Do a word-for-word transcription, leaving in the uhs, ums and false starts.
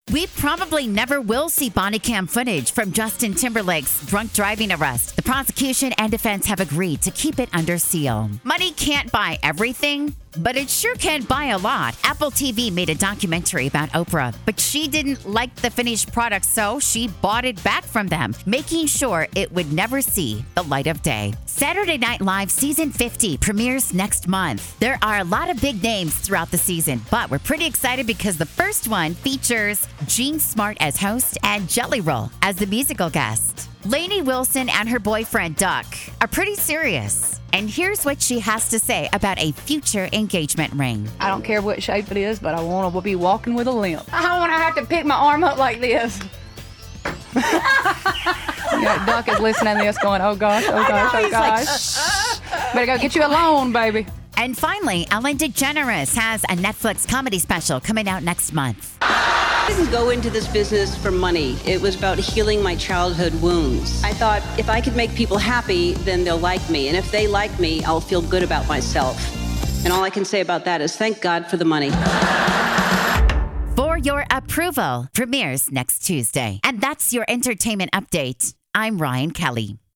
We probably never will see body cam footage from Justin Timberlake's drunk driving arrest. The prosecution and defense have agreed to keep it under seal. Money can't buy everything, but it sure can buy a lot. Apple T V made a documentary about Oprah, but she didn't like the finished product, so she bought it back from them, making sure it would never see the light of day. Saturday Night Live Season fifty premieres next month. There are a lot of big names throughout the season, but we're pretty excited because the first one features Gene Smart as host and Jelly Roll as the musical guest. Lainey Wilson and her boyfriend, Duck, are pretty serious. And here's what she has to say about a future engagement ring. I don't care what shape it is, but I want to be walking with a limp. I don't want to have to pick my arm up like this. You know, Duck is listening to this going, oh gosh, oh gosh, oh gosh. Better go get you a loan, baby. And finally, Ellen DeGeneres has a Netflix comedy special coming out next month. I didn't go into this business for money. It was about healing my childhood wounds. I thought if I could make people happy, then they'll like me. And if they like me, I'll feel good about myself. And all I can say about that is thank God for the money. For Your Approval premieres next Tuesday. And that's your entertainment update. I'm Ryan Kelly.